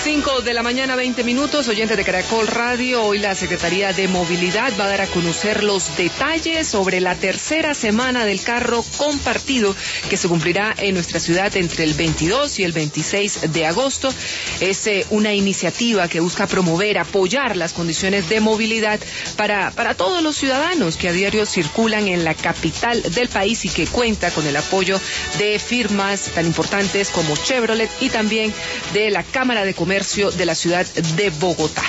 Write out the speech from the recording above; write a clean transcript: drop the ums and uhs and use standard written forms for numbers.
5:20 a.m, oyentes de Caracol Radio. Hoy la Secretaría de Movilidad va a dar a conocer los detalles sobre la tercera semana del carro compartido que se cumplirá en nuestra ciudad entre el 22 y el 26 de agosto. Es una iniciativa que busca promover, apoyar las condiciones de movilidad para todos los ciudadanos que a diario circulan en la capital del país y que cuenta con el apoyo de firmas tan importantes como Chevrolet y también de la Cámara de Comercio de la ciudad de Bogotá.